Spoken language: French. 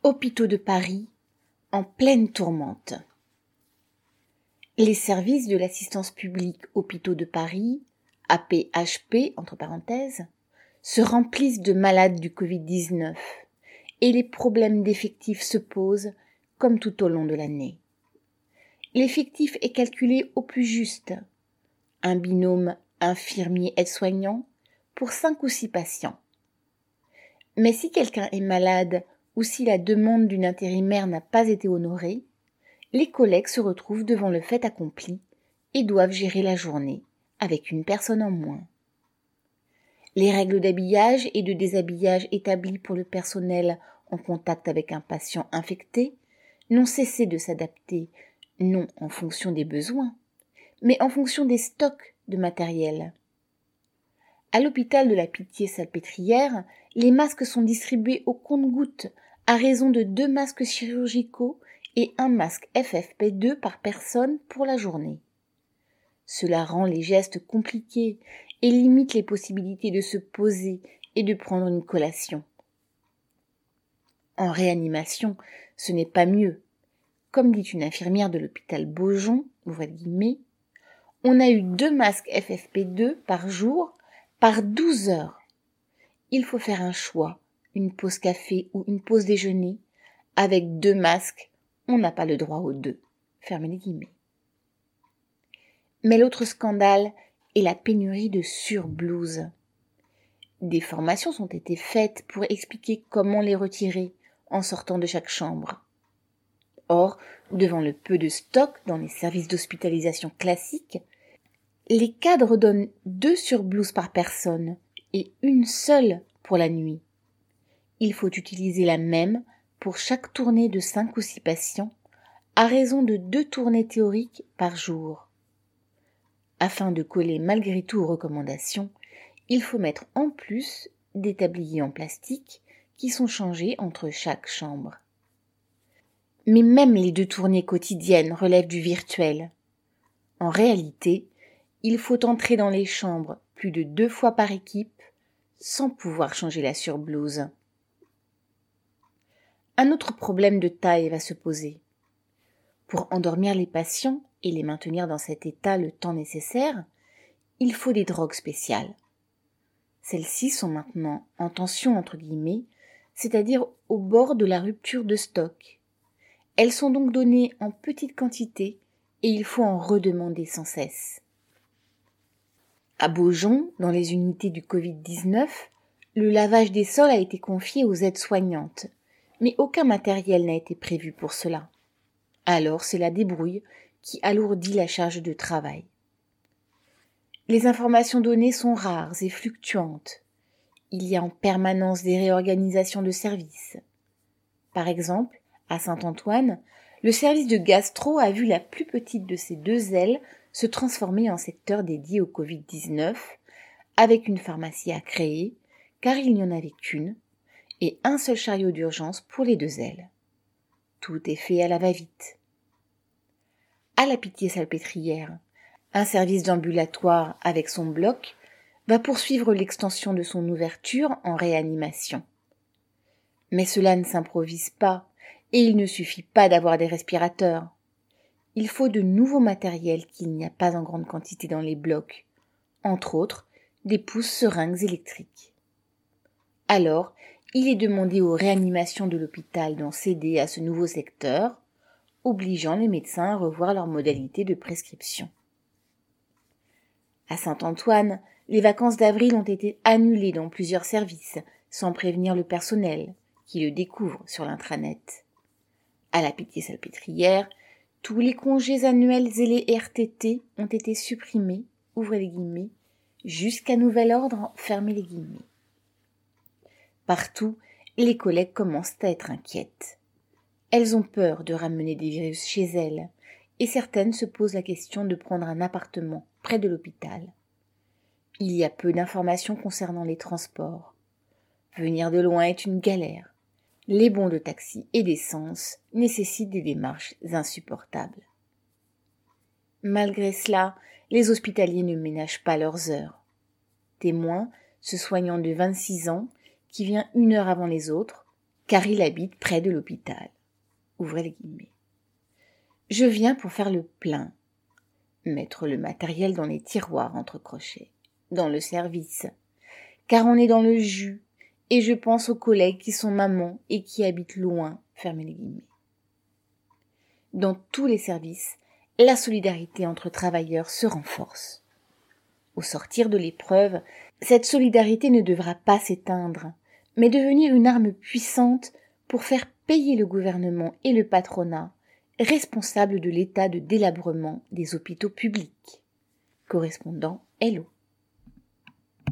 Hôpitaux de Paris en pleine tourmente. Les services de l'assistance publique Hôpitaux de Paris, APHP entre parenthèses, se remplissent de malades du Covid-19 et les problèmes d'effectifs se posent comme tout au long de l'année. L'effectif est calculé au plus juste, un binôme infirmier-aide-soignant pour 5 ou 6 patients. Mais si quelqu'un est malade ou si la demande d'une intérimaire n'a pas été honorée, les collègues se retrouvent devant le fait accompli et doivent gérer la journée avec une personne en moins. Les règles d'habillage et de déshabillage établies pour le personnel en contact avec un patient infecté n'ont cessé de s'adapter, non en fonction des besoins, mais en fonction des stocks de matériel. À l'hôpital de la Pitié-Salpêtrière, les masques sont distribués au compte-gouttes à raison de 2 masques chirurgicaux et 1 masque FFP2 par personne pour la journée. Cela rend les gestes compliqués et limite les possibilités de se poser et de prendre une collation. En réanimation, ce n'est pas mieux. Comme dit une infirmière de l'hôpital Beaujon, ouvrez guillemets, on a eu 2 masques FFP2 par jour par 12 heures. Il faut faire un choix, une pause café ou une pause déjeuner. Avec 2 masques, on n'a pas le droit aux 2. Fermez les guillemets. Mais l'autre scandale est la pénurie de surblouses. Des formations ont été faites pour expliquer comment les retirer en sortant de chaque chambre. Or, devant le peu de stock dans les services d'hospitalisation classiques, les cadres donnent 2 surblouses par personne et une seule pour la nuit. Il faut utiliser la même pour chaque tournée de 5 ou 6 patients, à raison de 2 tournées théoriques par jour. Afin de coller malgré tout aux recommandations, il faut mettre en plus des tabliers en plastique qui sont changés entre chaque chambre. Mais même les 2 tournées quotidiennes relèvent du virtuel. En réalité, il faut entrer dans les chambres plus de 2 fois par équipe sans pouvoir changer la surblouse. Un autre problème de taille va se poser. Pour endormir les patients et les maintenir dans cet état le temps nécessaire, il faut des drogues spéciales. Celles-ci sont maintenant en tension entre guillemets, c'est-à-dire au bord de la rupture de stock. Elles sont donc données en petite quantité et il faut en redemander sans cesse. À Beaujon, dans les unités du Covid-19, le lavage des sols a été confié aux aides-soignantes, mais aucun matériel n'a été prévu pour cela. Alors c'est la débrouille qui alourdit la charge de travail. Les informations données sont rares et fluctuantes. Il y a en permanence des réorganisations de services. Par exemple, à Saint-Antoine, le service de gastro a vu la plus petite de ses 2 ailes se transformer en secteur dédié au Covid-19, avec une pharmacie à créer, car il n'y en avait qu'une, et un seul chariot d'urgence pour les 2 ailes. Tout est fait à la va-vite. À la Pitié-Salpêtrière, un service d'ambulatoire avec son bloc va poursuivre l'extension de son ouverture en réanimation. Mais cela ne s'improvise pas et il ne suffit pas d'avoir des respirateurs. Il faut de nouveaux matériels qu'il n'y a pas en grande quantité dans les blocs, entre autres des pousse-seringues électriques. Alors, il est demandé aux réanimations de l'hôpital d'en céder à ce nouveau secteur, obligeant les médecins à revoir leurs modalités de prescription. À Saint-Antoine, les vacances d'avril ont été annulées dans plusieurs services, sans prévenir le personnel, qui le découvre sur l'intranet. À la Pitié-Salpêtrière, tous les congés annuels et les RTT ont été supprimés, ouvrez les guillemets, jusqu'à nouvel ordre, fermez les guillemets. Partout, les collègues commencent à être inquiètes. Elles ont peur de ramener des virus chez elles, et certaines se posent la question de prendre un appartement près de l'hôpital. Il y a peu d'informations concernant les transports. Venir de loin est une galère. Les bons de taxi et d'essence nécessitent des démarches insupportables. Malgré cela, les hospitaliers ne ménagent pas leurs heures. Témoin, ce soignant de 26 ans, qui vient 1 heure avant les autres, car il habite près de l'hôpital. Ouvrez les guillemets. Je viens pour faire le plein, mettre le matériel dans les tiroirs entre crochets, dans le service, car on est dans le jus, et je pense aux collègues qui sont mamans et qui habitent loin, fermez les guillemets. Dans tous les services, la solidarité entre travailleurs se renforce. Au sortir de l'épreuve, cette solidarité ne devra pas s'éteindre, mais devenir une arme puissante pour faire payer le gouvernement et le patronat, responsables de l'état de délabrement des hôpitaux publics. Correspondant Hello.